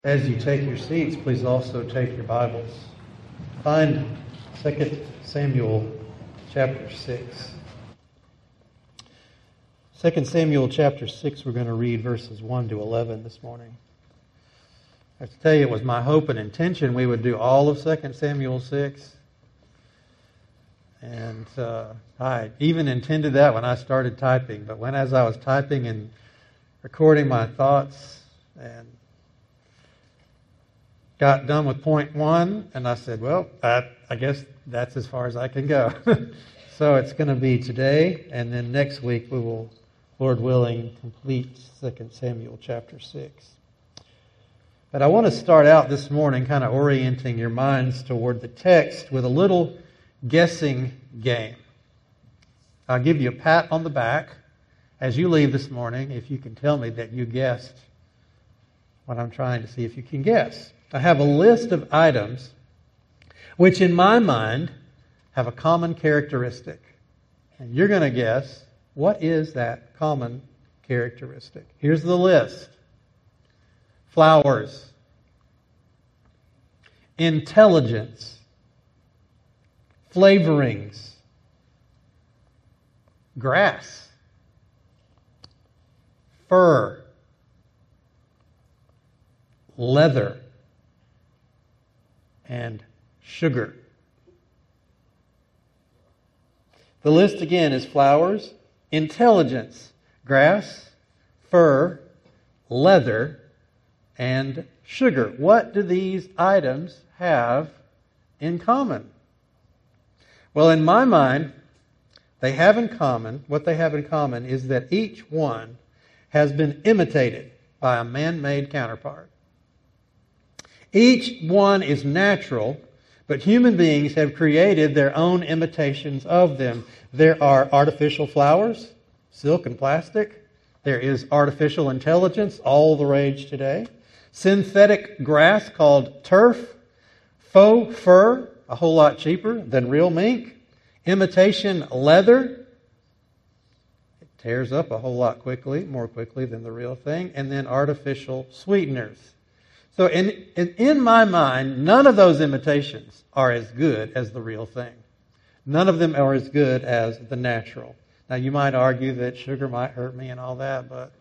As you take your seats, please also take your Bibles. Find 2 Samuel chapter 6. 2 Samuel chapter 6, we're going to read verses 1 to 11 this morning. I have to tell you, it was my hope and intention we would do all of 2 Samuel 6. And I even intended that when I started typing. But as I was typing and recording my thoughts and got done with point 1, and I said, well, I guess that's as far as I can go. So it's going to be today, and then next week we will, Lord willing, complete 2 Samuel chapter 6. But I want to start out this morning kind of orienting your minds toward the text with a little guessing game. I'll give you a pat on the back as you leave this morning if you can tell me that you guessed what I'm trying to see if you can guess. I have a list of items which in my mind have a common characteristic. And you're going to guess, what is that common characteristic? Here's the list. Flowers. Intelligence. Flavorings. Grass. Fur. Leather. And sugar. The list again is flowers, intelligence, grass, fur, leather, and sugar. What do these items have in common? Well, in my mind, what they have in common is that each one has been imitated by a man-made counterpart. Each one is natural, but human beings have created their own imitations of them. There are artificial flowers, silk and plastic. There is artificial intelligence, all the rage today. Synthetic grass called turf. Faux fur, a whole lot cheaper than real mink. Imitation leather. It tears up a whole lot more quickly than the real thing. And then artificial sweeteners. So in my mind, none of those imitations are as good as the real thing. None of them are as good as the natural. Now, you might argue that sugar might hurt me and all that, but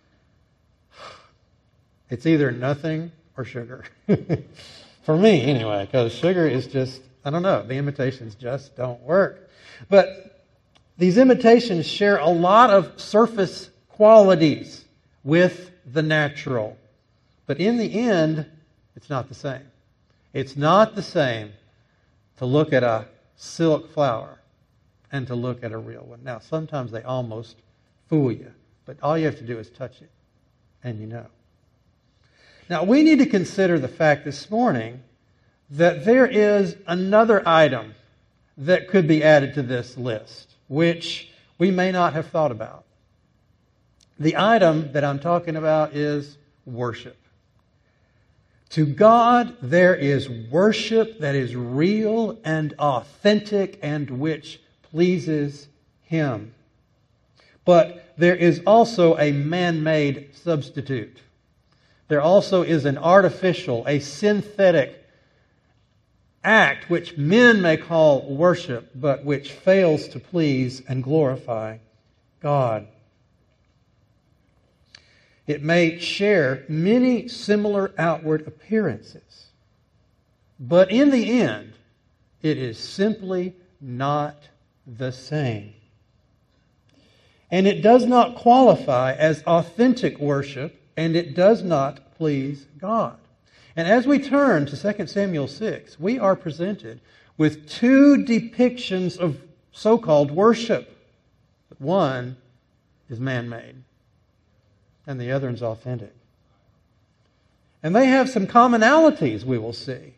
it's either nothing or sugar. For me, anyway, because sugar is just, I don't know, the imitations just don't work. But these imitations share a lot of surface qualities with the natural. But in the end, it's not the same. It's not the same to look at a silk flower and to look at a real one. Now, sometimes they almost fool you, but all you have to do is touch it, and you know. Now, we need to consider the fact this morning that there is another item that could be added to this list, which we may not have thought about. The item that I'm talking about is worship. To God, there is worship that is real and authentic and which pleases Him. But there is also a man-made substitute. There also is an artificial, a synthetic act which men may call worship, but which fails to please and glorify God. It may share many similar outward appearances, but in the end, it is simply not the same. And it does not qualify as authentic worship, and it does not please God. And as we turn to 2 Samuel 6, we are presented with two depictions of so-called worship. One is man-made, and the other is authentic. And they have some commonalities, we will see.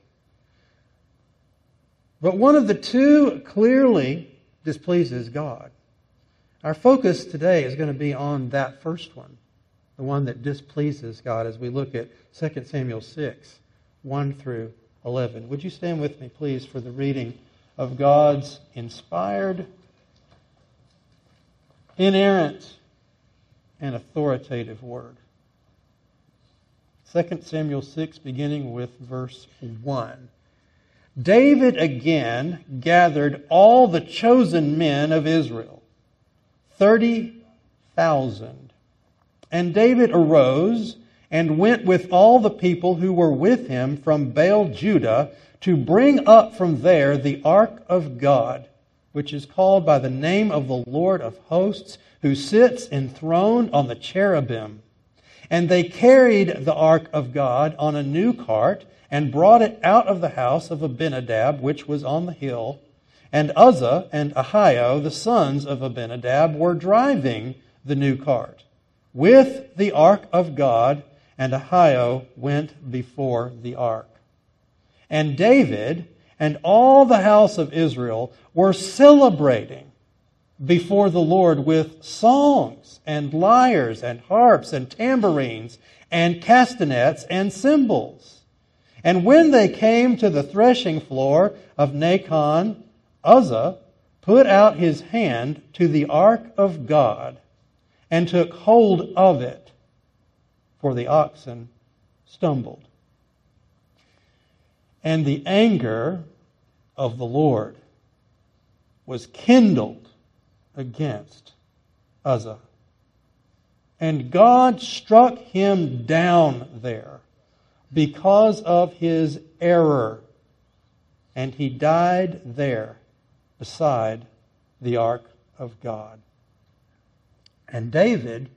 But one of the two clearly displeases God. Our focus today is going to be on that first one, the one that displeases God, as we look at 2 Samuel 6, 1 through 11. Would you stand with me, please, for the reading of God's inspired, inerrant, and authoritative word. 2 Samuel 6, beginning with verse 1. David again gathered all the chosen men of Israel, 30,000. And David arose and went with all the people who were with him from Baal Judah to bring up from there the ark of God, which is called by the name of the Lord of hosts, who sits enthroned on the cherubim. And they carried the ark of God on a new cart and brought it out of the house of Abinadab, which was on the hill. And Uzzah and Ahio, the sons of Abinadab, were driving the new cart with the ark of God, and Ahio went before the ark. And David and all the house of Israel were celebrating before the Lord with songs and lyres and harps and tambourines and castanets and cymbals. And when they came to the threshing floor of Nacon, Uzzah put out his hand to the ark of God and took hold of it, for the oxen stumbled. And the anger of the Lord was kindled against Uzzah. And God struck him down there because of his error. And he died there beside the ark of God. And David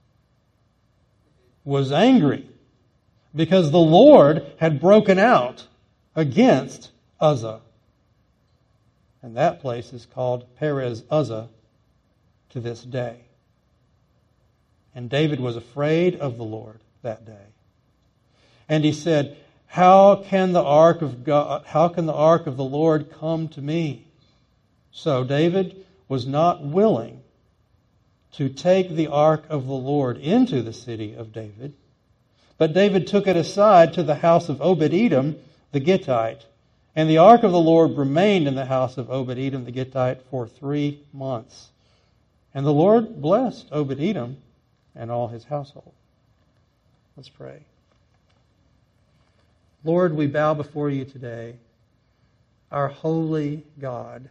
was angry because the Lord had broken out against Uzzah. And that place is called Perez Uzzah to this day. And David was afraid of the Lord that day. And he said, how can the ark of the Lord come to me? So David was not willing to take the ark of the Lord into the city of David, but David took it aside to the house of Obed-Edom the Gittite. And the ark of the Lord remained in the house of Obed-Edom the Gittite for 3 months. And the Lord blessed Obed-Edom and all his household. Let's pray. Lord, we bow before you today, our holy God.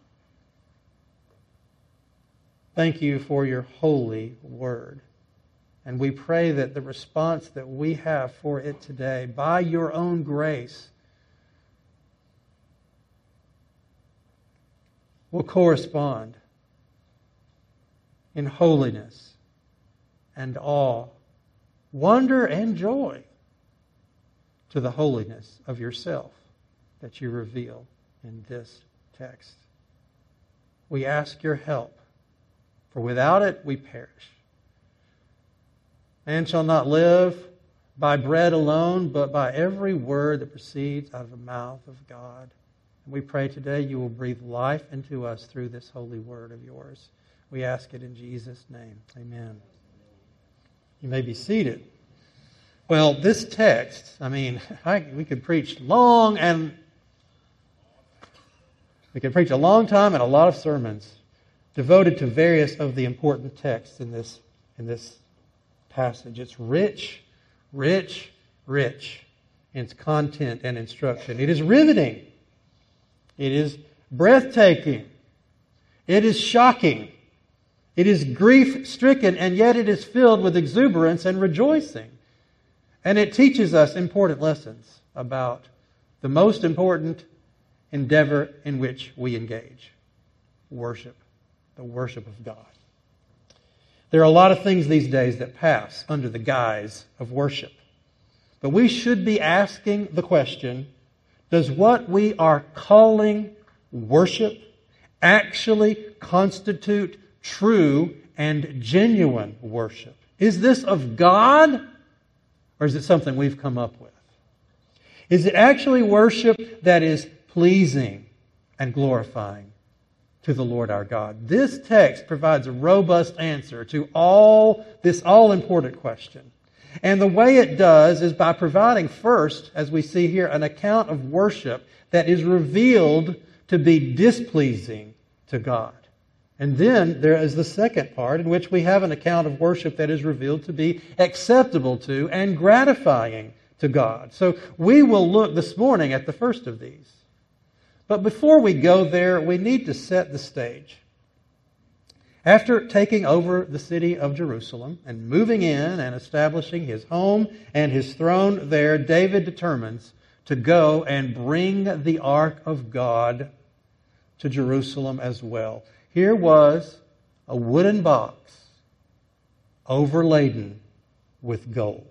Thank you for your holy word. And we pray that the response that we have for it today, by your own grace, will correspond in holiness and awe, wonder and joy to the holiness of yourself that you reveal in this text. We ask your help, for without it we perish. Man shall not live by bread alone, but by every word that proceeds out of the mouth of God. And we pray today you will breathe life into us through this holy word of yours. We ask it in Jesus' name. Amen. You may be seated. Well, this text, we could preach a long time and a lot of sermons devoted to various of the important texts in this passage. It's rich in its content and instruction. It is riveting. It is breathtaking. It is shocking. It is grief-stricken, and yet it is filled with exuberance and rejoicing. And it teaches us important lessons about the most important endeavor in which we engage: worship, the worship of God. There are a lot of things these days that pass under the guise of worship. But we should be asking the question, does what we are calling worship actually constitute true and genuine worship? Is this of God, or is it something we've come up with? Is it actually worship that is pleasing and glorifying to the Lord our God? This text provides a robust answer to this all-important question. And the way it does is by providing first, as we see here, an account of worship that is revealed to be displeasing to God. And then there is the second part in which we have an account of worship that is revealed to be acceptable to and gratifying to God. So we will look this morning at the first of these. But before we go there, we need to set the stage. After taking over the city of Jerusalem and moving in and establishing his home and his throne there, David determines to go and bring the ark of God to Jerusalem as well. Here was a wooden box overladen with gold.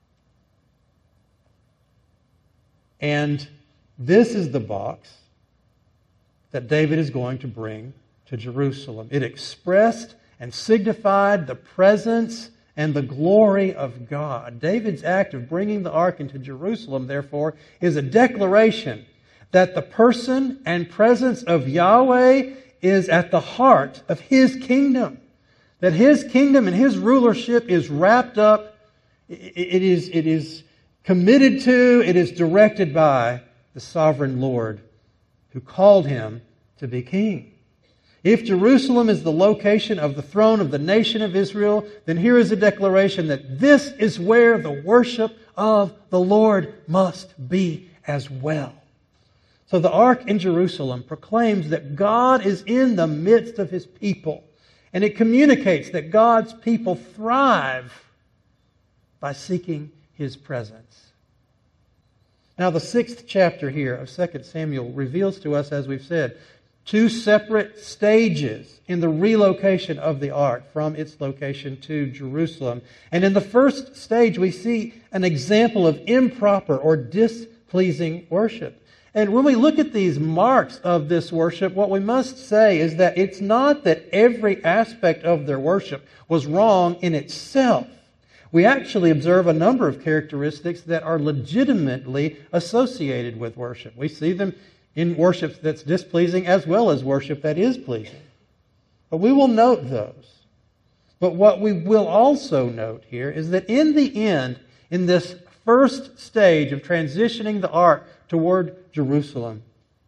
And this is the box that David is going to bring to Jerusalem. It expressed and signified the presence and the glory of God. David's act of bringing the ark into Jerusalem, therefore, is a declaration that the person and presence of Yahweh is at the heart of His kingdom. That His kingdom and His rulership is wrapped up, it is committed to, it is directed by the sovereign Lord who called Him to be king. If Jerusalem is the location of the throne of the nation of Israel, then here is a declaration that this is where the worship of the Lord must be as well. So the ark in Jerusalem proclaims that God is in the midst of His people. And it communicates that God's people thrive by seeking His presence. Now the 6th chapter here of 2 Samuel reveals to us, as we've said, 2 separate stages in the relocation of the ark from its location to Jerusalem. And in the first stage we see an example of improper or displeasing worship. And when we look at these marks of this worship, what we must say is that it's not that every aspect of their worship was wrong in itself. We actually observe a number of characteristics that are legitimately associated with worship. We see them in worship that's displeasing as well as worship that is pleasing. But we will note those. But what we will also note here is that in the end, in this first stage of transitioning the ark toward Jerusalem,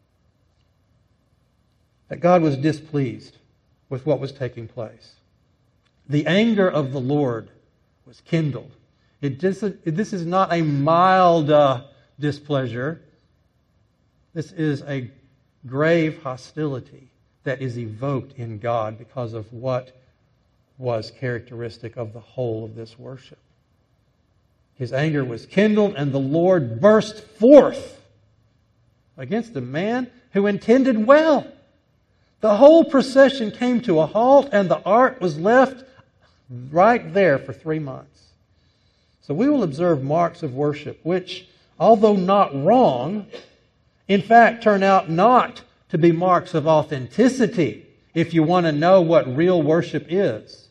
that God was displeased with what was taking place. The anger of the Lord was kindled. This is not a mild displeasure. This is a grave hostility that is evoked in God because of what was characteristic of the whole of this worship. His anger was kindled, and the Lord burst forth against a man who intended well. The whole procession came to a halt, and the ark was left right there for 3 months. So we will observe marks of worship which, although not wrong, in fact turn out not to be marks of authenticity if you want to know what real worship is.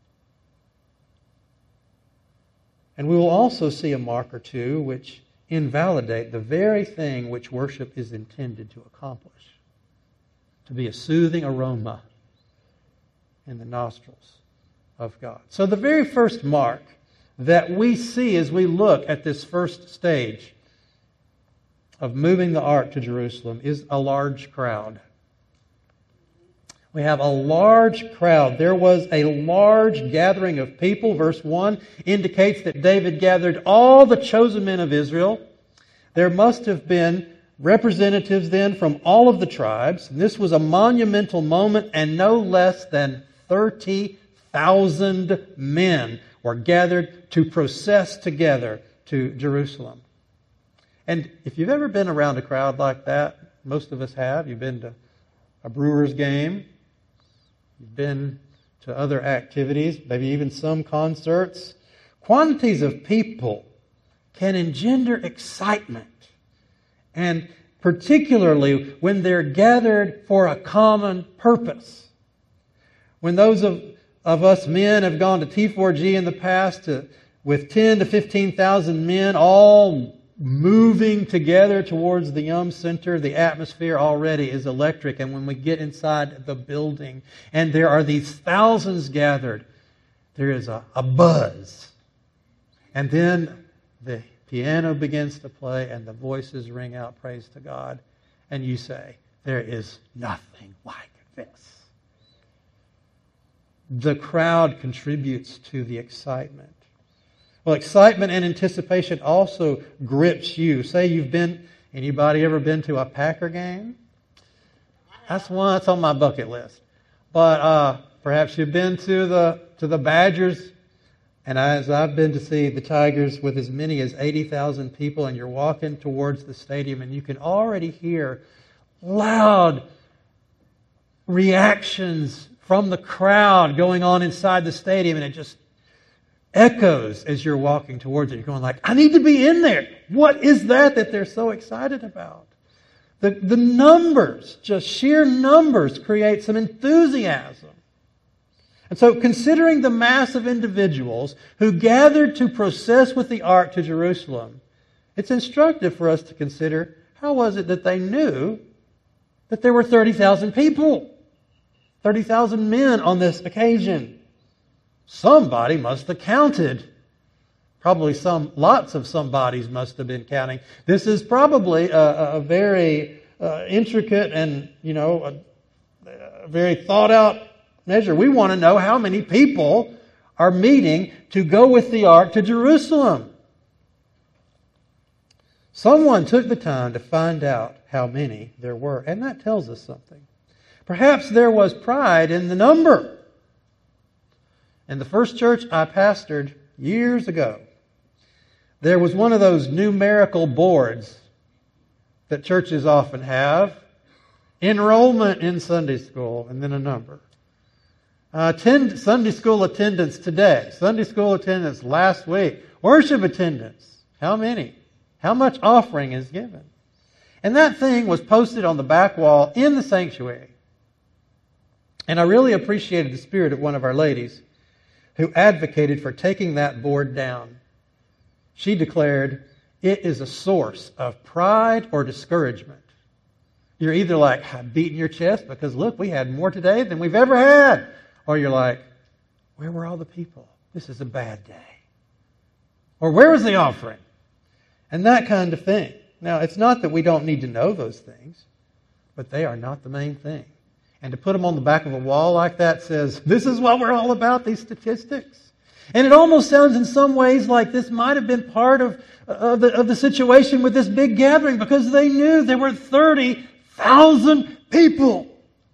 And we will also see a mark or two which invalidate the very thing which worship is intended to accomplish, to be a soothing aroma in the nostrils of God. So the very first mark that we see as we look at this first stage of moving the ark to Jerusalem is a large crowd. We have a large crowd. There was a large gathering of people. Verse 1 indicates that David gathered all the chosen men of Israel. There must have been representatives then from all of the tribes. This was a monumental moment, and no less than 30,000 men were gathered to process together to Jerusalem. And if you've ever been around a crowd like that, most of us have. You've been to a Brewers game. You've been to other activities, maybe even some concerts. Quantities of people can engender excitement. And particularly when they're gathered for a common purpose. When those of us men have gone to T4G in the past with 10 to 15,000 men all moving together towards the Yum Center, the atmosphere already is electric. And when we get inside the building and there are these thousands gathered, there is a buzz. And then the piano begins to play and the voices ring out praise to God. And you say, there is nothing like this. the crowd contributes to the excitement. Well, excitement and anticipation also grips you. Say anybody ever been to a Packer game? That's one that's on my bucket list. But perhaps you've been to the Badgers, and as I've been to see the Tigers with as many as 80,000 people, and you're walking towards the stadium, and you can already hear loud reactions from the crowd going on inside the stadium, and it just echoes as you're walking towards it. You're going like, I need to be in there. What is that they're so excited about? The numbers, just sheer numbers, create some enthusiasm. And so considering the mass of individuals who gathered to process with the ark to Jerusalem, it's instructive for us to consider how was it that they knew that there were 30,000 people, 30,000 men on this occasion. Somebody must have counted. Probably lots of somebodies must have been counting. This is probably a very intricate and, a very thought out measure. We want to know how many people are meeting to go with the ark to Jerusalem. Someone took the time to find out how many there were, and that tells us something. Perhaps there was pride in the number. In the first church I pastored years ago, there was one of those numerical boards that churches often have. Enrollment in Sunday school, and then a number. Sunday school attendance today. Sunday school attendance last week. Worship attendance. How many? How much offering is given? And that thing was posted on the back wall in the sanctuary. And I really appreciated the spirit of one of our ladies who advocated for taking that board down. She declared, it is a source of pride or discouragement. You're either like, beating your chest because look, we had more today than we've ever had. Or you're like, where were all the people? This is a bad day. Or where was the offering? And that kind of thing. Now, it's not that we don't need to know those things, but they are not the main thing. And to put them on the back of a wall like that says, this is what we're all about, these statistics. And it almost sounds in some ways like this might have been part of the situation with this big gathering, because they knew there were 30,000 people.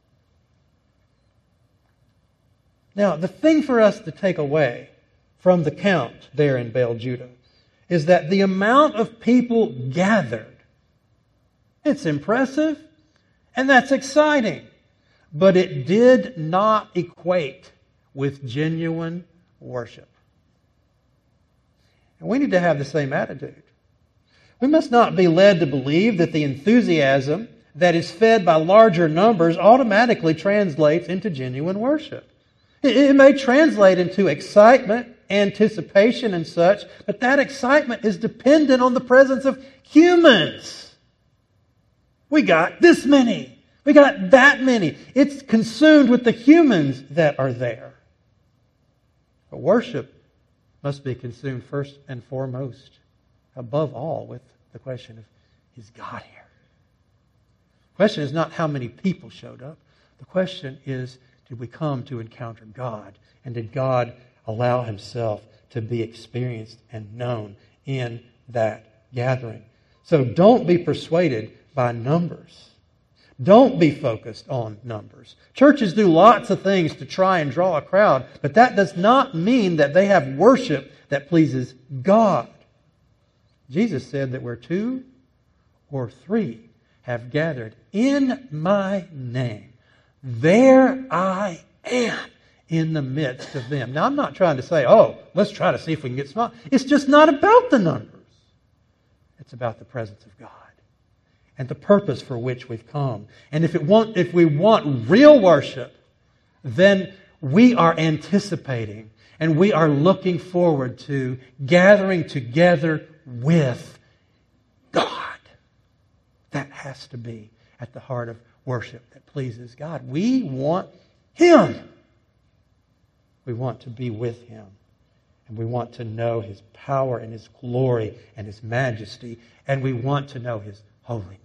Now, the thing for us to take away from the count there in Baal Judah is that the amount of people gathered, it's impressive and that's exciting, but it did not equate with genuine worship. And we need to have the same attitude. We must not be led to believe that the enthusiasm that is fed by larger numbers automatically translates into genuine worship. It may translate into excitement, anticipation, and such, but that excitement is dependent on the presence of humans. We got this many. We got that many. It's consumed with the humans that are there. But worship must be consumed first and foremost, above all, with the question of, is God here? The question is not how many people showed up. The question is, did we come to encounter God? And did God allow Himself to be experienced and known in that gathering? So don't be persuaded by numbers. Don't be focused on numbers. Churches do lots of things to try and draw a crowd, but that does not mean that they have worship that pleases God. Jesus said that where 2 or 3 have gathered in my name, there I am in the midst of them. Now, I'm not trying to say, let's try to see if we can get small. It's just not about the numbers. It's about the presence of God and the purpose for which we've come. And if we want real worship, then we are anticipating and we are looking forward to gathering together with God. That has to be at the heart of worship that pleases God. We want Him. We want to be with Him. And we want to know His power and His glory and His majesty. And we want to know His holiness.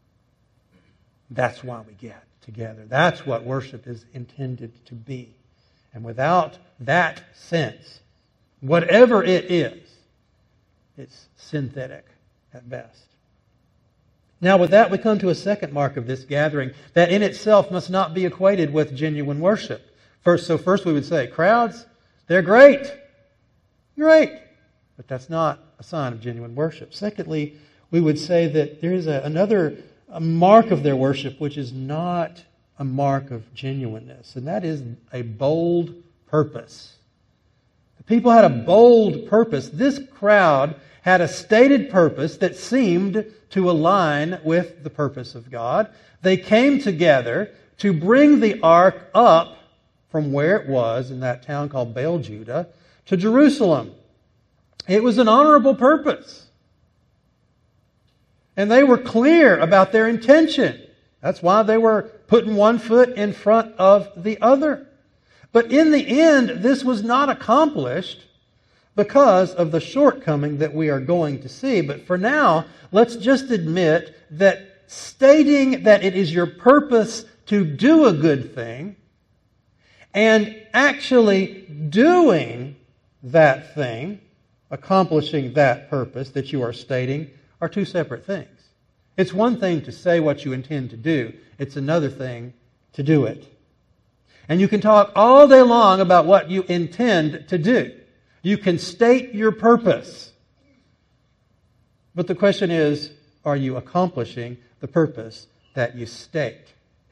That's why we get together. That's what worship is intended to be. And without that sense, whatever it is, it's synthetic at best. Now with that, we come to a second mark of this gathering that in itself must not be equated with genuine worship. First we would say, crowds, they're great. Great. But that's not a sign of genuine worship. Secondly, we would say that there is another mark of their worship which is not a mark of genuineness, and that is a bold purpose. The people had a bold purpose. This crowd had a stated purpose that seemed to align with the purpose of God. They came together to bring the ark up from where it was in that town called Baal Judah to Jerusalem. It was an honorable purpose. And they were clear about their intention. That's why they were putting one foot in front of the other. But in the end, this was not accomplished because of the shortcoming that we are going to see. But for now, let's just admit that stating that it is your purpose to do a good thing and actually doing that thing, accomplishing that purpose that you are stating, are two separate things. It's one thing to say what you intend to do. It's another thing to do it. And you can talk all day long about what you intend to do. You can state your purpose. But the question is, are you accomplishing the purpose that you state?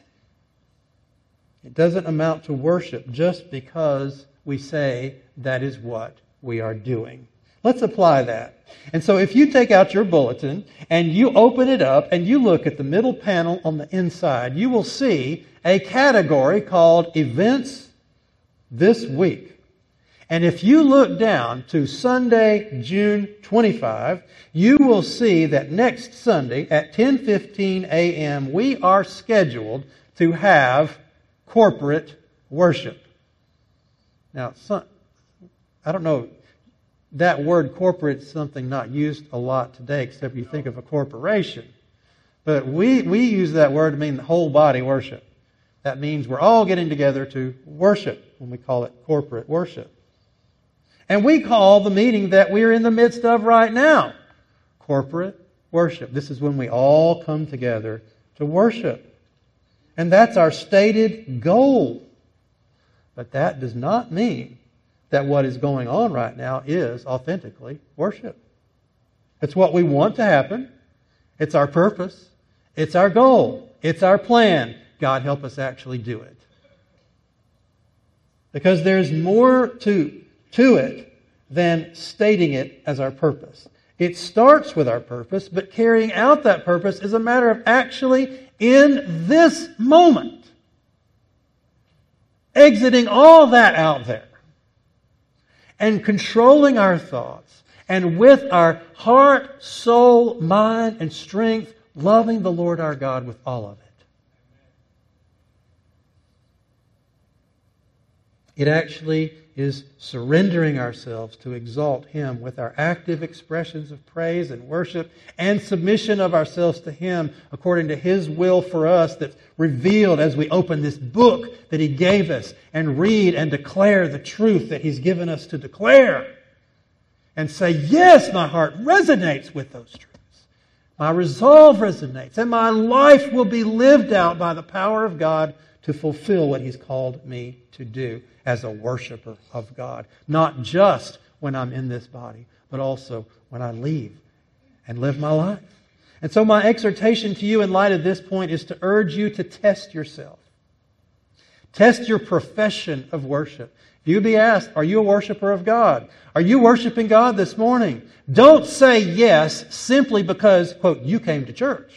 It doesn't amount to worship just because we say that is what we are doing. Let's apply that. And so if you take out your bulletin and you open it up and you look at the middle panel on the inside, you will see a category called Events This Week. And if you look down to Sunday, June 25, you will see that next Sunday at 10:15 a.m. we are scheduled to have corporate worship. Now, I don't know, that word corporate is something not used a lot today, except you think of a corporation. But we use that word to mean the whole body worship. That means we're all getting together to worship when we call it corporate worship. And we call the meeting that we're in the midst of right now corporate worship. This is when we all come together to worship. And that's our stated goal. But that does not mean that what is going on right now is authentically worship. It's what we want to happen. It's our purpose. It's our goal. It's our plan. God help us actually do it. Because there's more to it than stating it as our purpose. It starts with our purpose, but carrying out that purpose is a matter of actually in this moment exiting all that out there and controlling our thoughts, and with our heart, soul, mind, and strength, loving the Lord our God with all of it. It actually is surrendering ourselves to exalt Him with our active expressions of praise and worship and submission of ourselves to Him according to His will for us that's revealed as we open this book that He gave us and read and declare the truth that He's given us to declare. And say, yes, my heart resonates with those truths. My resolve resonates, and my life will be lived out by the power of God to fulfill what He's called me to do as a worshiper of God. Not just when I'm in this body, but also when I leave and live my life. And so my exhortation to you in light of this point is to urge you to test yourself. Test your profession of worship. If you'd be asked, are you a worshiper of God? Are you worshiping God this morning? Don't say yes simply because, quote, you came to church.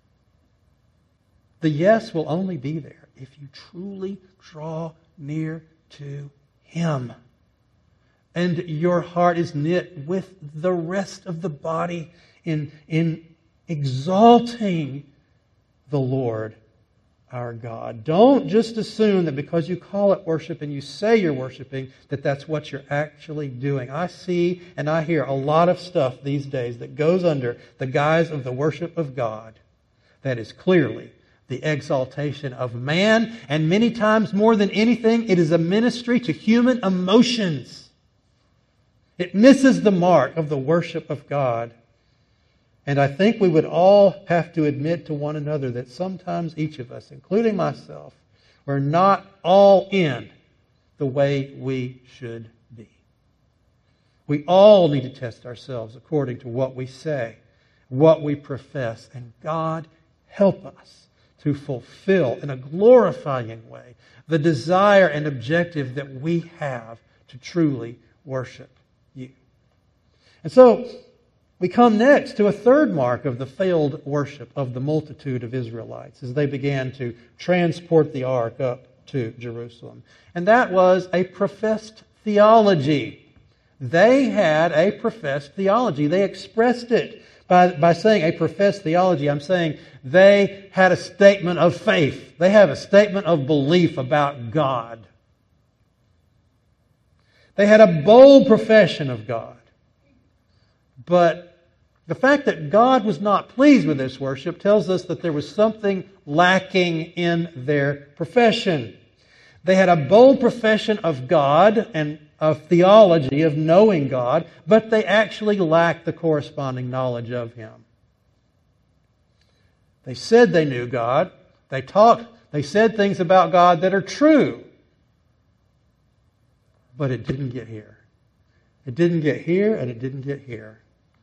The yes will only be there if you truly draw near to Him. And your heart is knit with the rest of the body in exalting the Lord our God. Don't just assume that because you call it worship and you say you're worshiping, that that's what you're actually doing. I see and I hear a lot of stuff these days that goes under the guise of the worship of God that is clearly the exaltation of man, and many times more than anything, it is a ministry to human emotions. It misses the mark of the worship of God. And I think we would all have to admit to one another that sometimes each of us, including myself, we're not all in the way we should be. We all need to test ourselves according to what we say, what we profess, and God help us to fulfill in a glorifying way the desire and objective that we have to truly worship you. And so we come next to a third mark of the failed worship of the multitude of Israelites as they began to transport the ark up to Jerusalem. And that was a professed theology. They had a professed theology. They expressed it by saying a professed theology. I'm saying they had a statement of faith. They have a statement of belief about God. They had a bold profession of God. But the fact that God was not pleased with this worship tells us that there was something lacking in their profession. They had a bold profession of God and of theology, of knowing God, but they actually lacked the corresponding knowledge of Him. They said they knew God. They said things about God that are true. But it didn't get here. It didn't get here, and it didn't get here.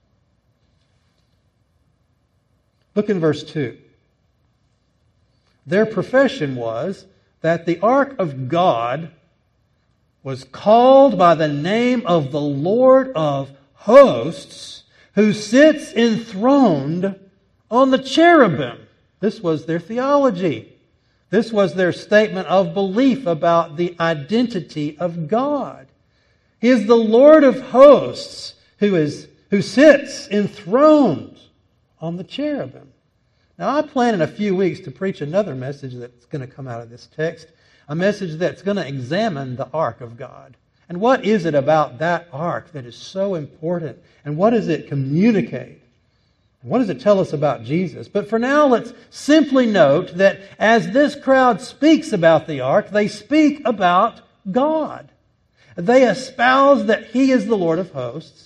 Look in verse 2. Their profession was that the ark of God was called by the name of the Lord of hosts, who sits enthroned on the cherubim. This was their theology. This was their statement of belief about the identity of God. He is the Lord of hosts who sits enthroned on the cherubim. Now, I plan in a few weeks to preach another message that's going to come out of this text, a message that's going to examine the ark of God. And what is it about that ark that is so important? And what does it communicate? What does it tell us about Jesus? But for now, let's simply note that as this crowd speaks about the ark, they speak about God. They espouse that He is the Lord of hosts.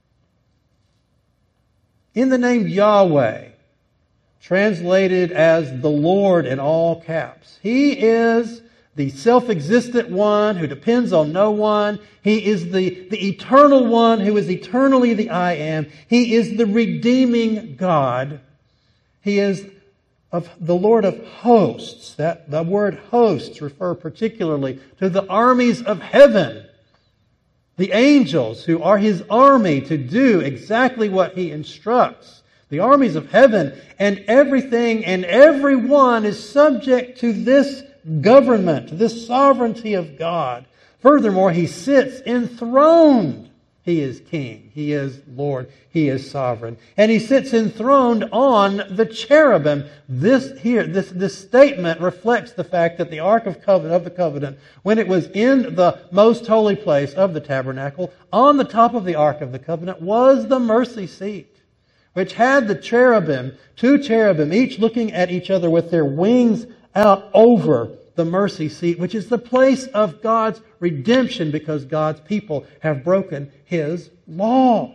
In the name Yahweh, translated as the Lord in all caps. He is the self-existent one who depends on no one. He is the eternal one who is eternally the I am. He is the redeeming God. He is of the Lord of hosts. That the word hosts refer particularly to the armies of heaven. The angels who are His army to do exactly what He instructs. The armies of heaven, and everything and everyone is subject to this government, this sovereignty of God. Furthermore, He sits enthroned. He is King. He is Lord. He is sovereign. And He sits enthroned on the cherubim. This statement reflects the fact that the Ark of the Covenant, when it was in the most holy place of the tabernacle, on the top of the Ark of the Covenant was the mercy seat, which had the cherubim, two cherubim, each looking at each other with their wings out over the mercy seat, which is the place of God's redemption because God's people have broken His law.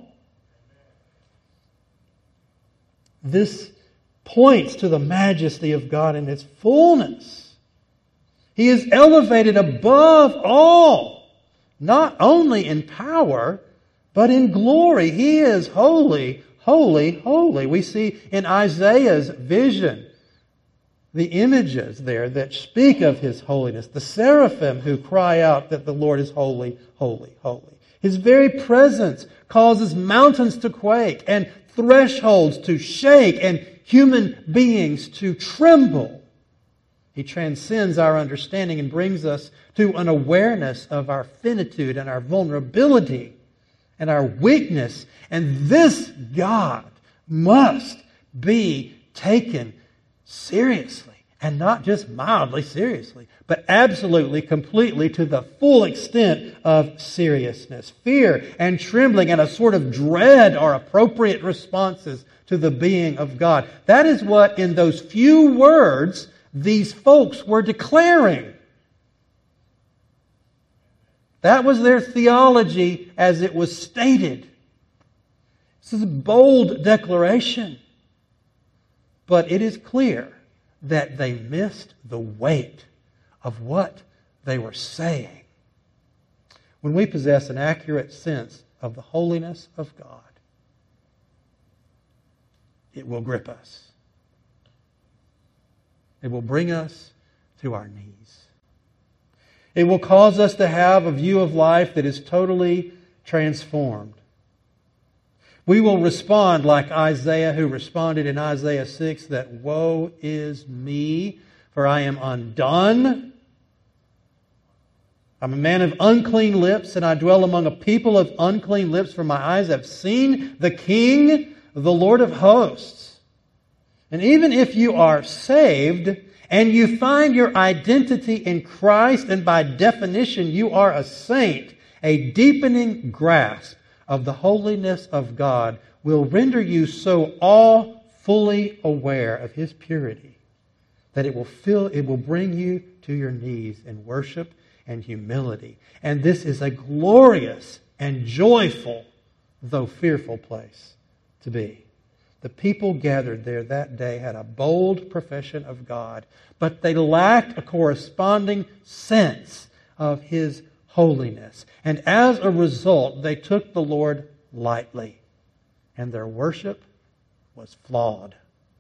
This points to the majesty of God in its fullness. He is elevated above all, not only in power, but in glory. He is holy, holy, holy. We see in Isaiah's vision the images there that speak of His holiness. The seraphim who cry out that the Lord is holy, holy, holy. His very presence causes mountains to quake and thresholds to shake and human beings to tremble. He transcends our understanding and brings us to an awareness of our finitude and our vulnerability and our weakness. And this God must be taken seriously. And not just mildly seriously, but absolutely, completely to the full extent of seriousness. Fear and trembling and a sort of dread are appropriate responses to the being of God. That is what, in those few words, these folks were declaring. That was their theology as it was stated. This is a bold declaration. But it is clear that they missed the weight of what they were saying. When we possess an accurate sense of the holiness of God, it will grip us. It will bring us to our knees. It will cause us to have a view of life that is totally transformed. We will respond like Isaiah, who responded in Isaiah 6 that, "Woe is me, for I am undone. I'm a man of unclean lips, and I dwell among a people of unclean lips, for my eyes have seen the King, the Lord of hosts." And even if you are saved and you find your identity in Christ, and by definition you are a saint, a deepening grasp of the holiness of God will render you so all fully aware of His purity that it will bring you to your knees in worship and humility. And this is a glorious and joyful, though fearful place to be. The people gathered there that day had a bold profession of God, but they lacked a corresponding sense of His holiness. And as a result, they took the Lord lightly, and their worship was flawed.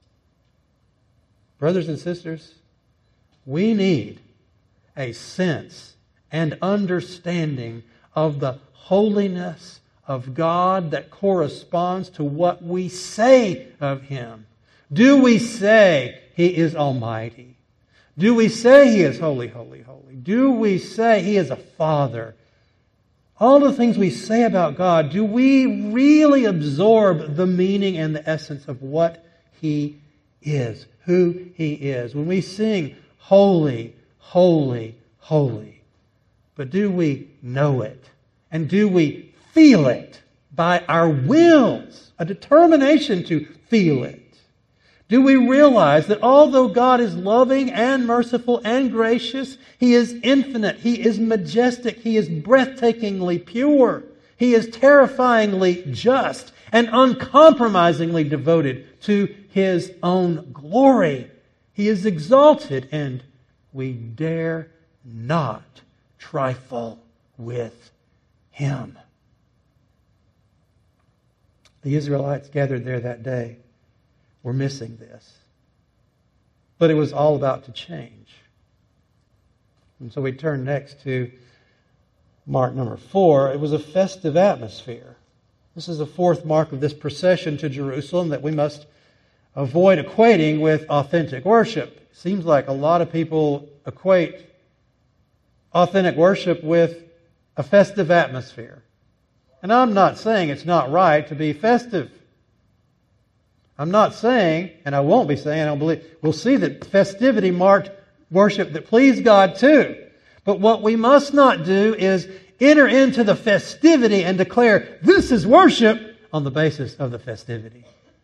Brothers and sisters, we need a sense and understanding of the holiness of God that corresponds to what we say of Him. Do we say He is almighty? Do we say He is holy, holy, holy? Do we say He is a Father? All the things we say about God, do we really absorb the meaning and the essence of what He is, who He is? When we sing, holy, holy, holy, but do we know it? And do we feel it by our wills? A determination to feel it. Do we realize that although God is loving and merciful and gracious, He is infinite, He is majestic, He is breathtakingly pure, He is terrifyingly just and uncompromisingly devoted to His own glory. He is exalted, and we dare not trifle with Him. The Israelites gathered there that day were missing this. But it was all about to change. And so we turn next to mark number 4. It was a festive atmosphere. This is the fourth mark of this procession to Jerusalem that we must avoid equating with authentic worship. It seems like a lot of people equate authentic worship with a festive atmosphere. And I'm not saying it's not right to be festive. I'm not saying, and I won't be saying, I don't believe, we'll see that festivity marked worship that pleased God too. But what we must not do is enter into the festivity and declare, this is worship, on the basis of the festivity.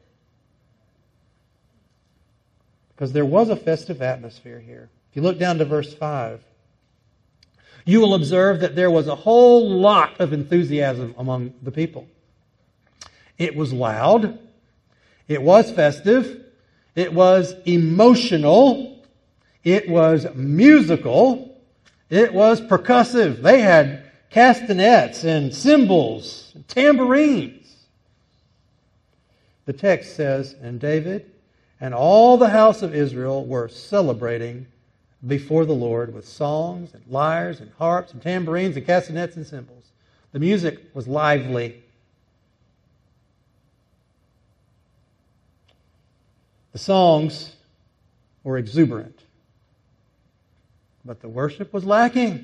Because there was a festive atmosphere here. If you look down to verse 5, you will observe that there was a whole lot of enthusiasm among the people. It was loud. It was festive. It was emotional. It was musical. It was percussive. They had castanets and cymbals and tambourines. The text says, and David and all the house of Israel were celebrating before the Lord with songs and lyres and harps and tambourines and castanets and cymbals. The music was lively. The songs were exuberant. But the worship was lacking.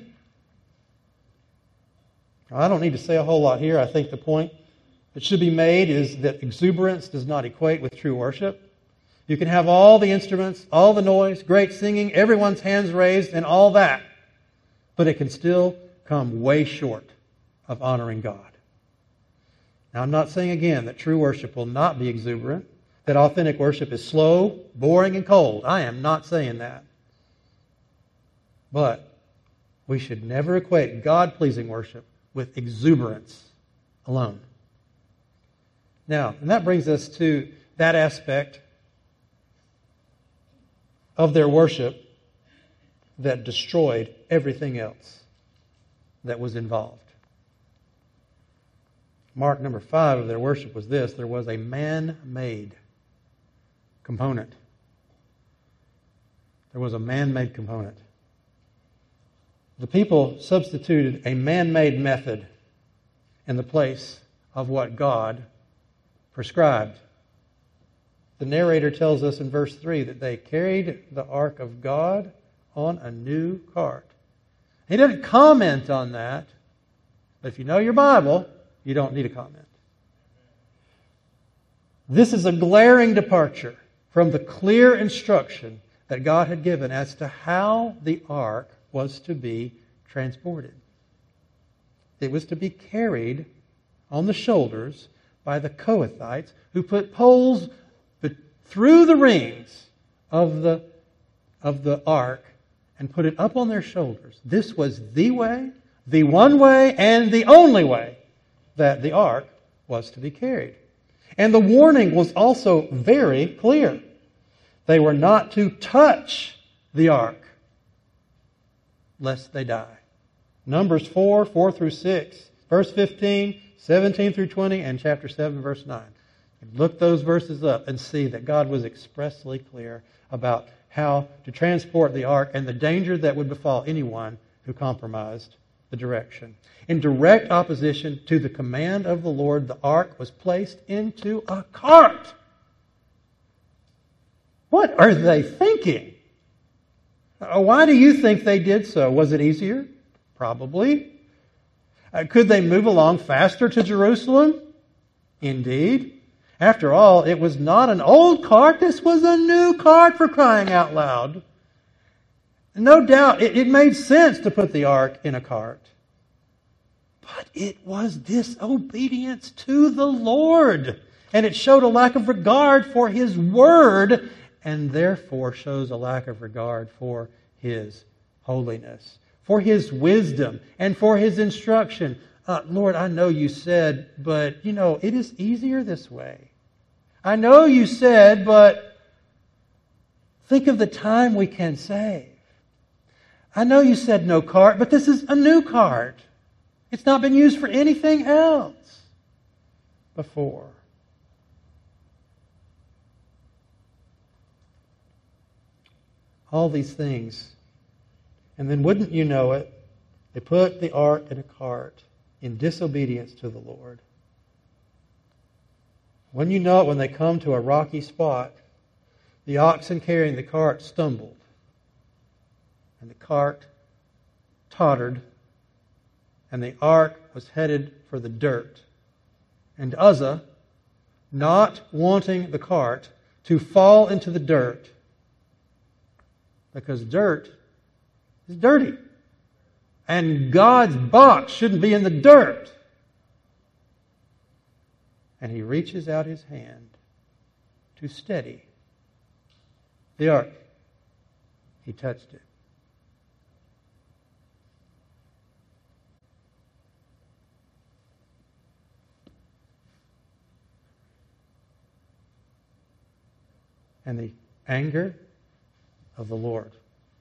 I don't need to say a whole lot here. I think the point that should be made is that exuberance does not equate with true worship. You can have all the instruments, all the noise, great singing, everyone's hands raised, and all that. But it can still come way short of honoring God. Now, I'm not saying again that true worship will not be exuberant. that authentic worship is slow, boring, and cold. I am not saying that. But we should never equate God-pleasing worship with exuberance alone. Now, and that brings us to that aspect of their worship that destroyed everything else that was involved. Mark number 5 of their worship was this: there was a man-made component. There was a man-made component. The people substituted a man-made method in the place of what God prescribed. The narrator tells us in verse 3 that they carried the ark of God on a new cart. He didn't comment on that, but if you know your Bible, you don't need a comment. This is a glaring departure from the clear instruction that God had given as to how the ark was to be transported. It was to be carried on the shoulders by the Kohathites, who put poles through the rings of the ark and put it up on their shoulders. This was the way, the one way, and the only way that the ark was to be carried. And the warning was also very clear. They were not to touch the ark, lest they die. Numbers 4 through 6, verse 15, 17 through 20, and chapter 7, verse 9. Look those verses up and see that God was expressly clear about how to transport the ark and the danger that would befall anyone who compromised the direction. In direct opposition to the command of the Lord, the ark was placed into a cart. What are they thinking? Why do you think they did so? Was it easier? Probably. Could they move along faster to Jerusalem? Indeed. After all, it was not an old cart. This was a new cart, for crying out loud. No doubt it made sense to put the ark in a cart. But it was disobedience to the Lord. And it showed a lack of regard for His Word, and therefore shows a lack of regard for His holiness, for His wisdom, and for His instruction. Lord, I know you said, but it is easier this way. I know you said, but think of the time we can save. I know you said no cart, but this is a new cart. It's not been used for anything else before. All these things. And then wouldn't you know it, they put the ark in a cart in disobedience to the Lord. When you know it, when they come to a rocky spot, the oxen carrying the cart stumbled, and the cart tottered, and the ark was headed for the dirt. And Uzzah, not wanting the cart to fall into the dirt, because dirt is dirty, and God's box shouldn't be in the dirt. And he reaches out his hand to steady the ark. He touched it. And the anger of the Lord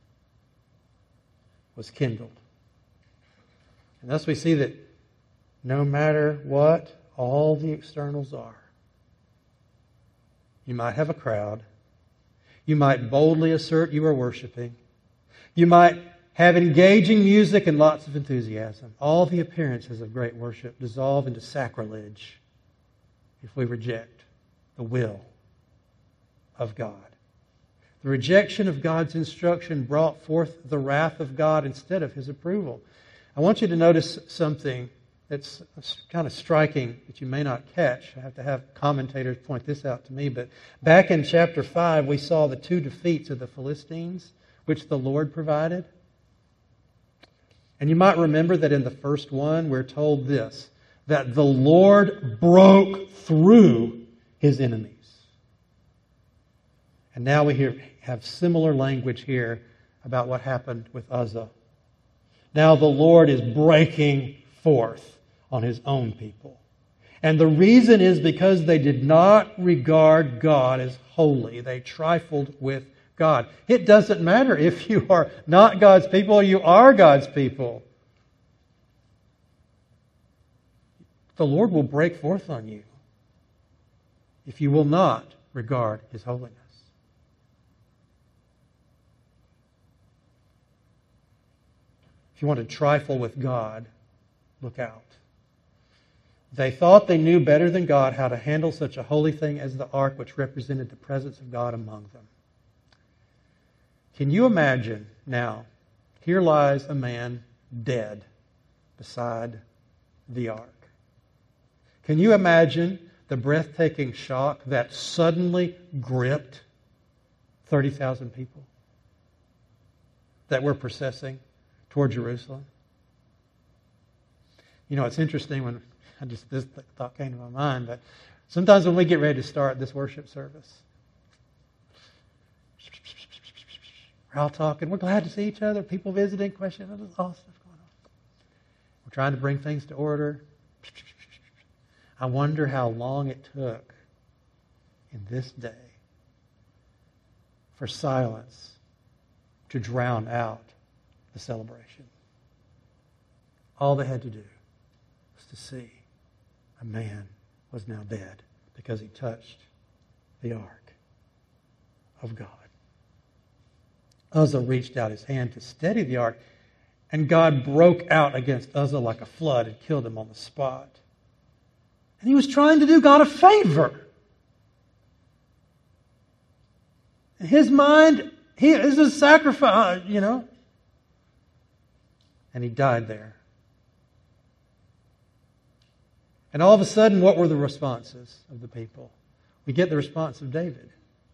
was kindled. And thus we see that no matter what all the externals are, you might have a crowd, you might boldly assert you are worshiping, you might have engaging music and lots of enthusiasm. All the appearances of great worship dissolve into sacrilege if we reject the will of God. The rejection of God's instruction brought forth the wrath of God instead of His approval. I want you to notice something that's kind of striking that you may not catch. I have to have commentators point this out to me. But back in chapter 5, we saw the two defeats of the Philistines, which the Lord provided. And you might remember that in the first one, we're told this, that the Lord broke through His enemies. And now we have similar language here about what happened with Uzzah. Now the Lord is breaking forth on His own people. And the reason is because they did not regard God as holy. They trifled with God. It doesn't matter if you are not God's people or you are God's people. The Lord will break forth on you if you will not regard His holiness. If you want to trifle with God, look out. They thought they knew better than God how to handle such a holy thing as the ark, which represented the presence of God among them. Can you imagine now, here lies a man dead beside the ark. Can you imagine the breathtaking shock that suddenly gripped 30,000 people that were processing toward Jerusalem? You know, it's interesting when this thought came to my mind, but sometimes when we get ready to start this worship service, we're all talking, we're glad to see each other, people visiting, questions, there's all stuff going on. We're trying to bring things to order. I wonder how long it took in this day for silence to drown out the celebration. All they had to do was to see a man was now dead because he touched the ark of God. Uzzah reached out his hand to steady the ark, and God broke out against Uzzah like a flood and killed him on the spot. And he was trying to do God a favor. In his mind, he is a sacrifice, And he died there. And all of a sudden, what were the responses of the people? We get the response of David.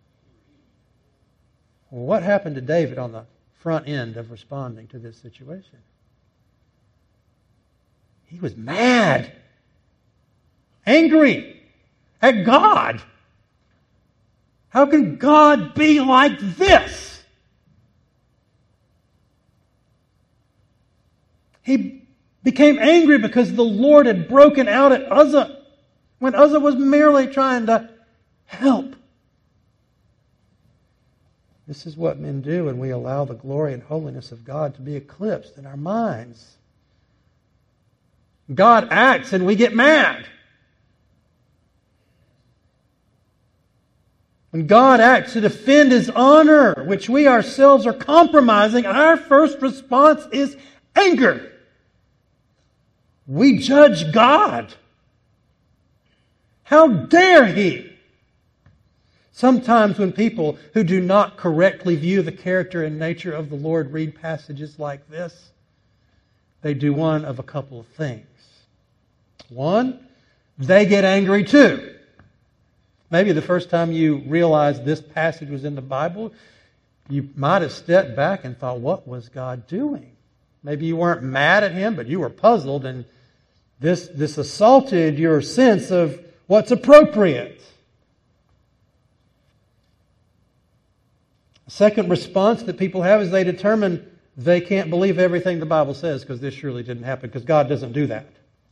Well, what happened to David on the front end of responding to this situation? He was mad. Angry at God. How can God be like this? He became angry because the Lord had broken out at Uzzah when Uzzah was merely trying to help. This is what men do when we allow the glory and holiness of God to be eclipsed in our minds. God acts and we get mad. When God acts to defend His honor, which we ourselves are compromising, our first response is anger. We judge God. How dare He? Sometimes when people who do not correctly view the character and nature of the Lord read passages like this, they do one of a couple of things. One, they get angry too. Maybe the first time you realized this passage was in the Bible, you might have stepped back and thought, what was God doing? Maybe you weren't mad at Him, but you were puzzled, and this assaulted your sense of what's appropriate. The second response that people have is they determine they can't believe everything the Bible says because this surely didn't happen, because God doesn't do that.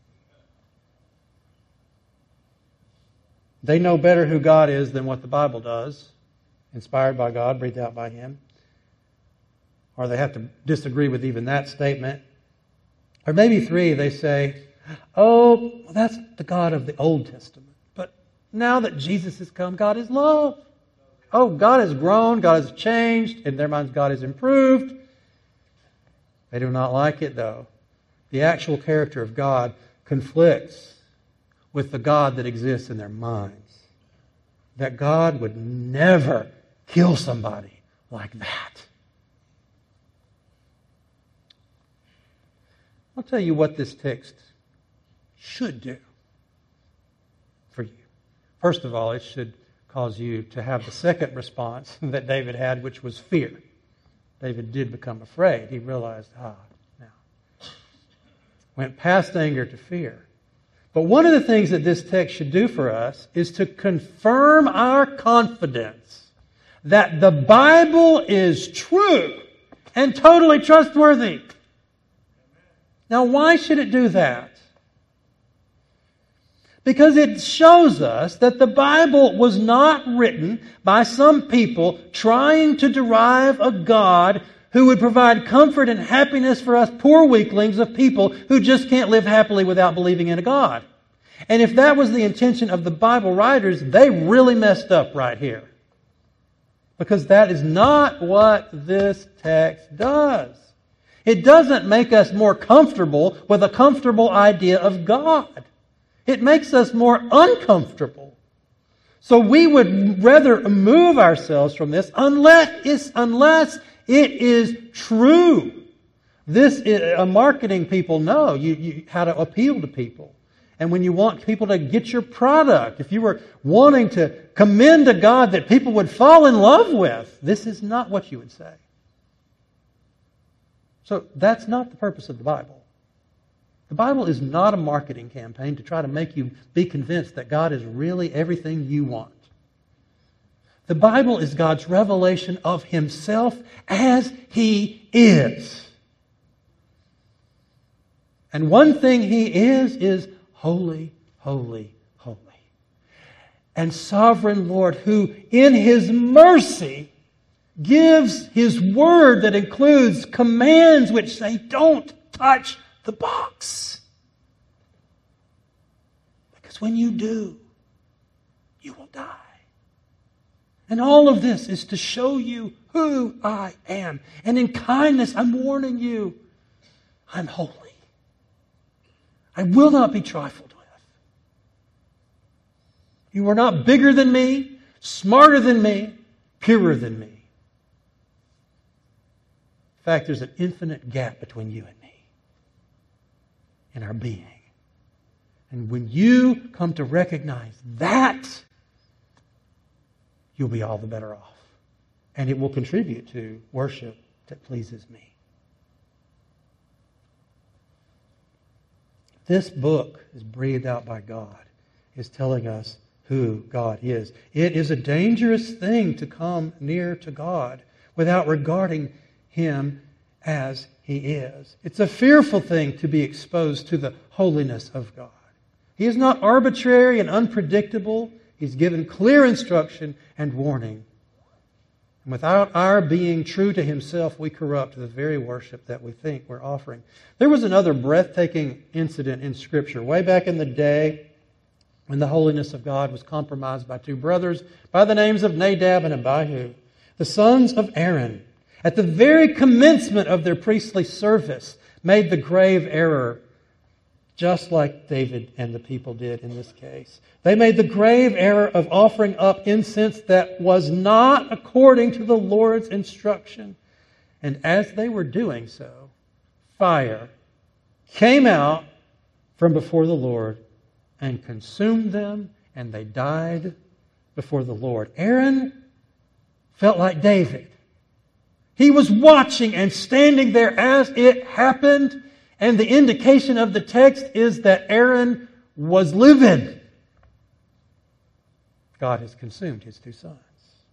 They know better who God is than what the Bible does, inspired by God, breathed out by Him. Or they have to disagree with even that statement. Or maybe three, they say, oh, that's the God of the Old Testament. But now that Jesus has come, God is love. Oh, God has grown, God has changed. In their minds, God has improved. They do not like it, though. The actual character of God conflicts with the God that exists in their minds. That God would never kill somebody like that. I'll tell you what this text should do for you. First of all, it should cause you to have the second response that David had, which was fear. David did become afraid. He realized, now. Went past anger to fear. But one of the things that this text should do for us is to confirm our confidence that the Bible is true and totally trustworthy. Now, why should it do that? Because it shows us that the Bible was not written by some people trying to derive a God who would provide comfort and happiness for us poor weaklings of people who just can't live happily without believing in a God. And if that was the intention of the Bible writers, they really messed up right here. Because that is not what this text does. It doesn't make us more comfortable with a comfortable idea of God. It makes us more uncomfortable. So we would rather move ourselves from this unless it is true. This is, marketing people know you how to appeal to people. And when you want people to get your product, if you were wanting to commend a God that people would fall in love with, this is not what you would say. So that's not the purpose of the Bible. The Bible is not a marketing campaign to try to make you be convinced that God is really everything you want. The Bible is God's revelation of Himself as He is. And one thing He is holy, holy, holy. And sovereign Lord, who in His mercy gives His word that includes commands which say, don't touch the box. Because when you do, you will die. And all of this is to show you who I am. And in kindness, I'm warning you, I'm holy. I will not be trifled with. You are not bigger than me, smarter than me, purer than me. In fact, there's an infinite gap between you and me in our being. And when you come to recognize that, you'll be all the better off. And it will contribute to worship that pleases me. This book is breathed out by God, is telling us who God is. It is a dangerous thing to come near to God without regarding Him as He is. It's a fearful thing to be exposed to the holiness of God. He is not arbitrary and unpredictable. He's given clear instruction and warning. And without our being true to Himself, we corrupt the very worship that we think we're offering. There was another breathtaking incident in Scripture way back in the day when the holiness of God was compromised by two brothers by the names of Nadab and Abihu, the sons of Aaron. At the very commencement of their priestly service, made the grave error, just like David and the people did in this case. They made the grave error of offering up incense that was not according to the Lord's instruction. And as they were doing so, fire came out from before the Lord and consumed them, and they died before the Lord. Aaron felt like David. He was watching and standing there as it happened, and the indication of the text is that Aaron was livid. God has consumed his two sons.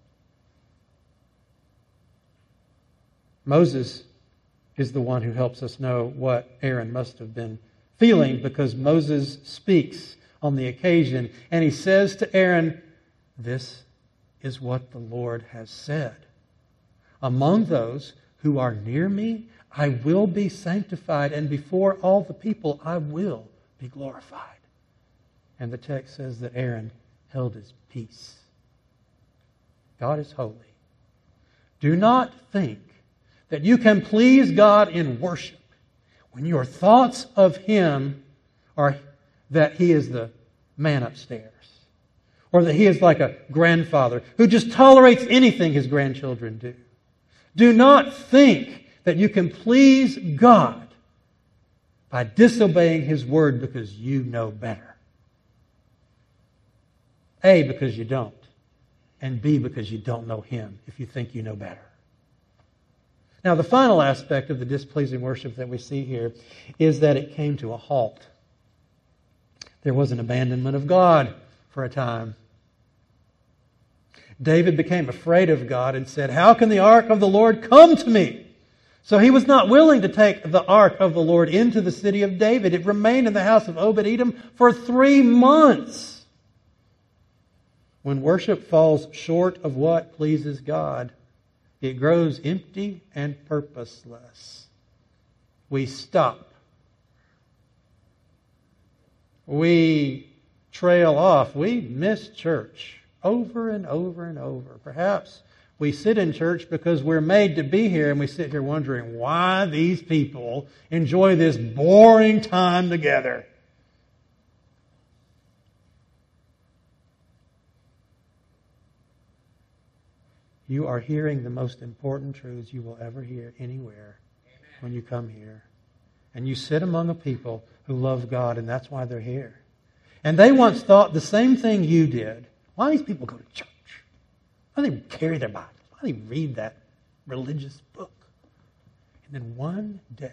Moses is the one who helps us know what Aaron must have been feeling, because Moses speaks on the occasion, and he says to Aaron, "This is what the Lord has said. Among those who are near me, I will be sanctified, and before all the people I will be glorified." And the text says that Aaron held his peace. God is holy. Do not think that you can please God in worship when your thoughts of Him are that He is the man upstairs, or that He is like a grandfather who just tolerates anything His grandchildren do. Do not think that you can please God by disobeying His word because you know better. A, because you don't, and B, because you don't know Him if you think you know better. Now, the final aspect of the displeasing worship that we see here is that it came to a halt. There was an abandonment of God for a time. David became afraid of God and said, "How can the ark of the Lord come to me?" So he was not willing to take the ark of the Lord into the city of David. It remained in the house of Obed-Edom for 3 months. When worship falls short of what pleases God, it grows empty and purposeless. We stop. We trail off. We miss church over and over and over. Perhaps we sit in church because we're made to be here, and we sit here wondering why these people enjoy this boring time together. You are hearing the most important truths you will ever hear anywhere when you come here. And you sit among a people who love God, and that's why they're here. And they once thought the same thing you did. Why do these people go to church? Why do they carry their Bibles? Why do they read that religious book? And then one day,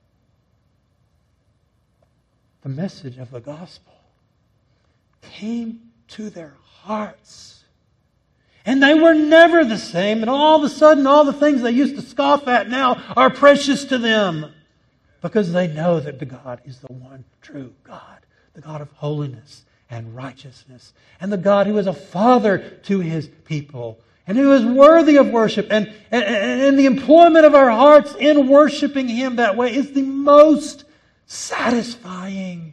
the message of the gospel came to their hearts. And they were never the same. And all of a sudden, all the things they used to scoff at now are precious to them. Because they know that the God is the one true God. The God of holiness and righteousness. And the God who is a father to His people. And who is worthy of worship. And the employment of our hearts in worshiping Him that way is the most satisfying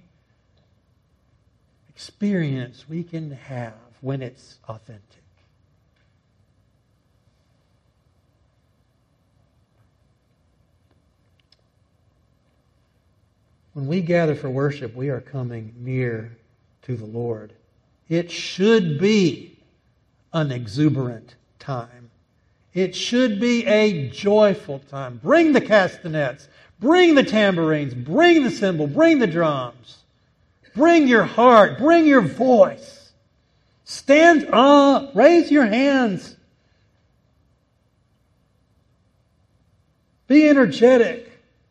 experience we can have when it's authentic. When we gather for worship, we are coming near to the Lord. It should be an exuberant time. It should be a joyful time. Bring the castanets. Bring the tambourines. Bring the cymbal. Bring the drums. Bring your heart. Bring your voice. Stand up. Raise your hands. Be energetic.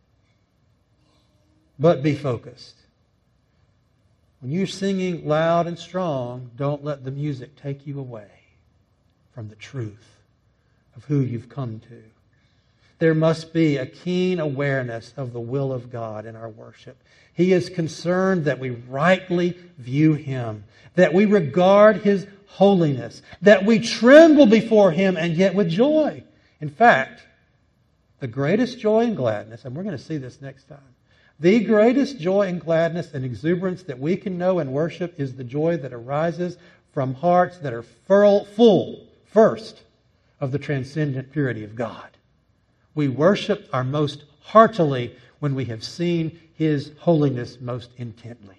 But be focused. When you're singing loud and strong, don't let the music take you away from the truth of who you've come to. There must be a keen awareness of the will of God in our worship. He is concerned that we rightly view Him, that we regard His holiness, that we tremble before Him, and yet with joy. In fact, the greatest joy and gladness, and we're going to see this next time, the greatest joy and gladness and exuberance that we can know in worship is the joy that arises from hearts that are full, first, of the transcendent purity of God. We worship our most heartily when we have seen His holiness most intently.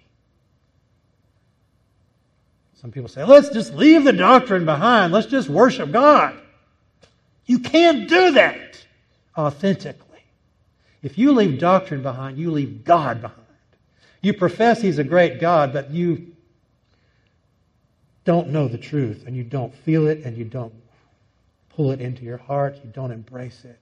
Some people say, let's just leave the doctrine behind. Let's just worship God. You can't do that authentically. If you leave doctrine behind, you leave God behind. You profess He's a great God, but you don't know the truth, and you don't feel it, and you don't pull it into your heart. You don't embrace it.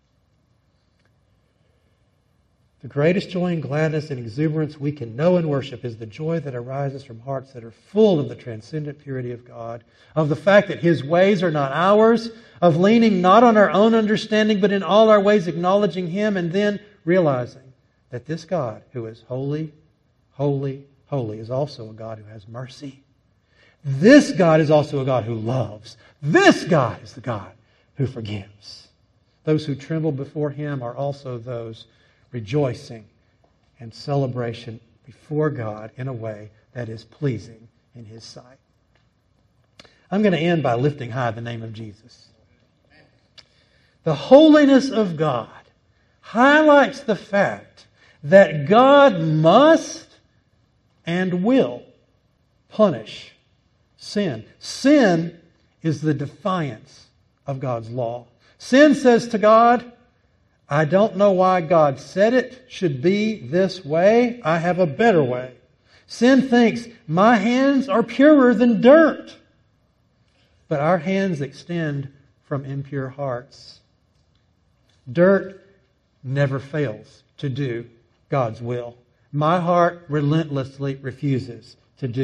The greatest joy and gladness and exuberance we can know in worship is the joy that arises from hearts that are full of the transcendent purity of God, of the fact that His ways are not ours, of leaning not on our own understanding, but in all our ways acknowledging Him, and then realizing that this God who is holy, holy, holy is also a God who has mercy. This God is also a God who loves. This God is the God who forgives. Those who tremble before Him are also those rejoicing and celebration before God in a way that is pleasing in His sight. I'm going to end by lifting high the name of Jesus. The holiness of God highlights the fact that God must and will punish sin. Sin is the defiance of God's law. Sin says to God, I don't know why God said it should be this way. I have a better way. Sin thinks, my hands are purer than dirt. But our hands extend from impure hearts. Dirt never fails to do God's will. My heart relentlessly refuses to do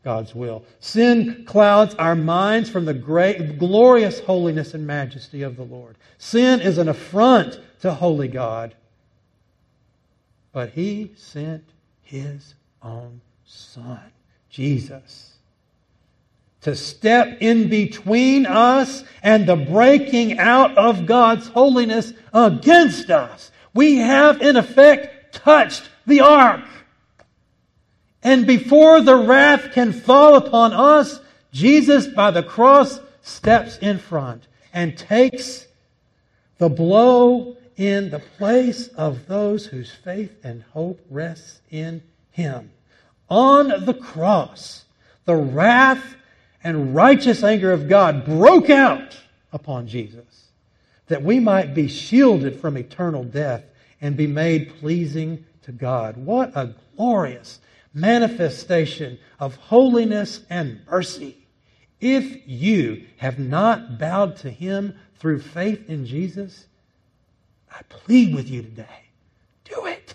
God's will. Sin clouds our minds from the great, glorious holiness and majesty of the Lord. Sin is an affront to holy God. But He sent His own Son, Jesus, to step in between us and the breaking out of God's holiness against us. We have, in effect, touched the ark. And before the wrath can fall upon us, Jesus, by the cross, steps in front and takes the blow in the place of those whose faith and hope rests in Him. On the cross, the wrath and righteous anger of God broke out upon Jesus, that we might be shielded from eternal death and be made pleasing to God. What a glorious manifestation of holiness and mercy. If you have not bowed to Him through faith in Jesus, I plead with you today, do it.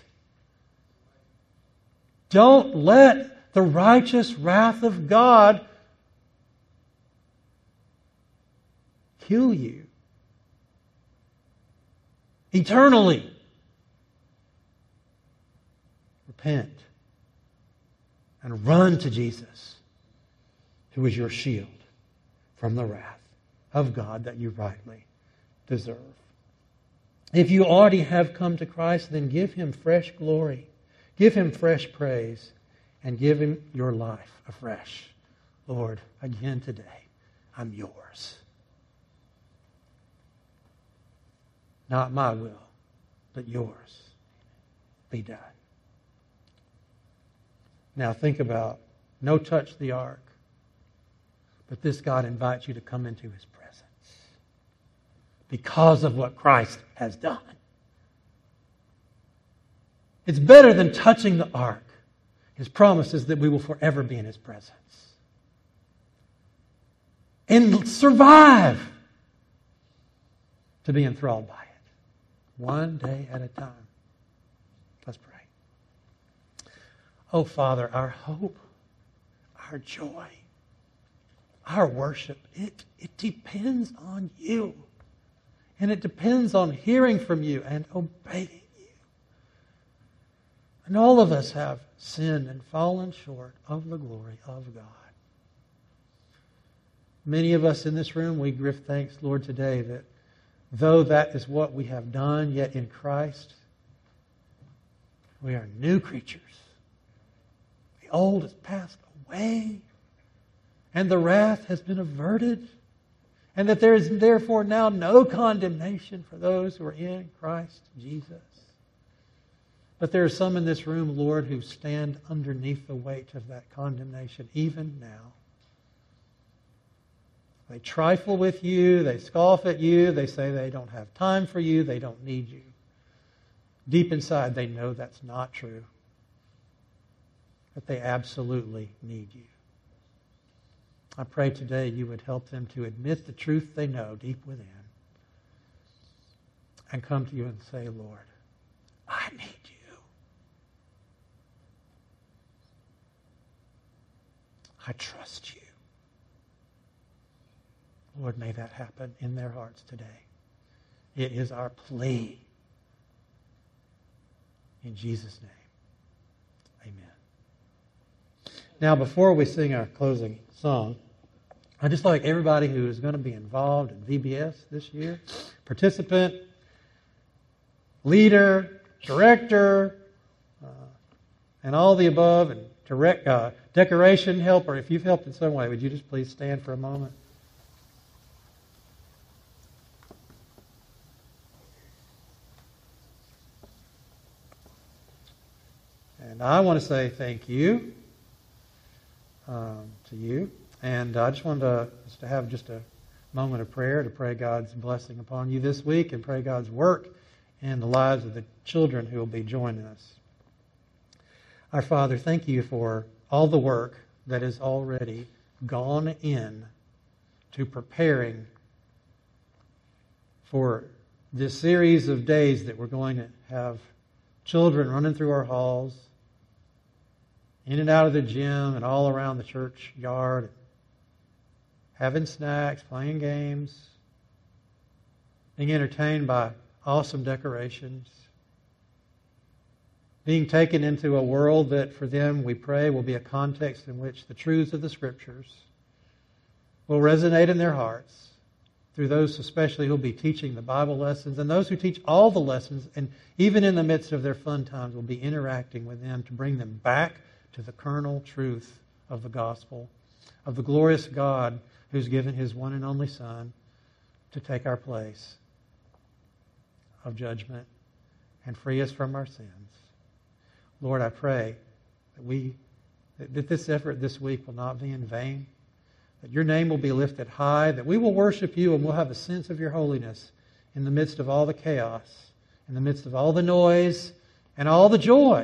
Don't let the righteous wrath of God kill you eternally. Repent and run to Jesus, who is your shield from the wrath of God that you rightly deserve. If you already have come to Christ, then give Him fresh glory, give Him fresh praise, and give Him your life afresh. Lord, again today, I'm yours. Not my will, but yours be done. Now think about, no touch the ark, but this God invites you to come into His presence because of what Christ has done. It's better than touching the ark. His promise is that we will forever be in His presence and survive to be enthralled by it. One day at a time. Let's pray. Oh, Father, our hope, our joy, our worship, it depends on You. And it depends on hearing from You and obeying You. And all of us have sinned and fallen short of the glory of God. Many of us in this room, we give thanks, Lord, today that though that is what we have done, yet in Christ, we are new creatures. The old has passed away, and the wrath has been averted, and that there is therefore now no condemnation for those who are in Christ Jesus. But there are some in this room, Lord, who stand underneath the weight of that condemnation even now. They trifle with You, they scoff at You, they say they don't have time for You, they don't need You. Deep inside, they know that's not true. That they absolutely need You. I pray today You would help them to admit the truth they know deep within and come to You and say, Lord, I need You. I trust You. Lord, may that happen in their hearts today. It is our plea. In Jesus' name, amen. Now, before we sing our closing song, I'd just like everybody who is going to be involved in VBS this year, participant, leader, director, and all the above, and decoration helper, if you've helped in some way, would you just please stand for a moment? And I want to say thank you to you. And I just wanted us to have just a moment of prayer to pray God's blessing upon you this week and pray God's work in the lives of the children who will be joining us. Our Father, thank You for all the work that has already gone in to preparing for this series of days that we're going to have children running through our halls, in and out of the gym and all around the church yard, having snacks, playing games, being entertained by awesome decorations, being taken into a world that for them, we pray, will be a context in which the truths of the Scriptures will resonate in their hearts through those especially who will be teaching the Bible lessons, and those who teach all the lessons, and even in the midst of their fun times will be interacting with them to bring them back to the kernel truth of the gospel, of the glorious God who's given His one and only Son to take our place of judgment and free us from our sins. Lord, I pray that this effort this week will not be in vain, that Your name will be lifted high, that we will worship You and we'll have a sense of Your holiness in the midst of all the chaos, in the midst of all the noise and all the joy.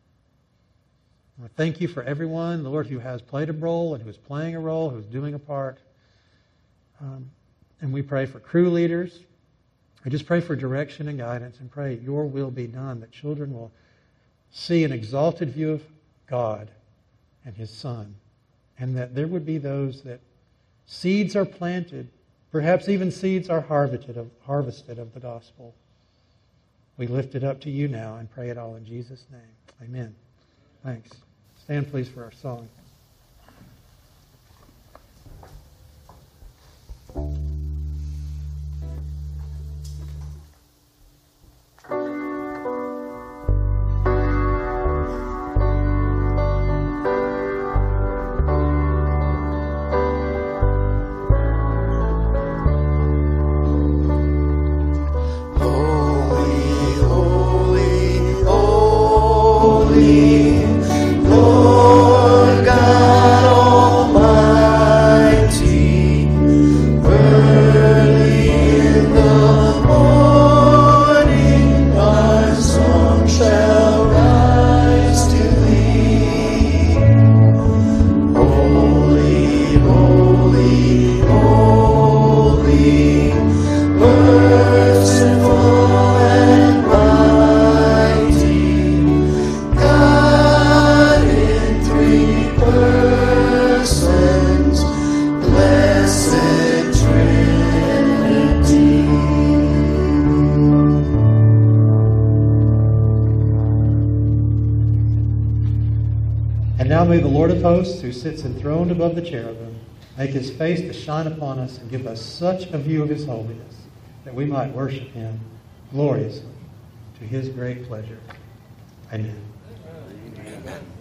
I thank You for everyone, Lord, who has played a role and who is playing a role, who is doing a part. And we pray for crew leaders. I just pray for direction and guidance and pray Your will be done, that children will see an exalted view of God and His Son, and that there would be those that seeds are planted, perhaps even seeds are harvested of the gospel. We lift it up to You now and pray it all in Jesus' name. Amen. Thanks. Stand please for our song. Hosts, who sits enthroned above the cherubim, make His face to shine upon us and give us such a view of His holiness that we might worship Him gloriously to His great pleasure. Amen. Amen.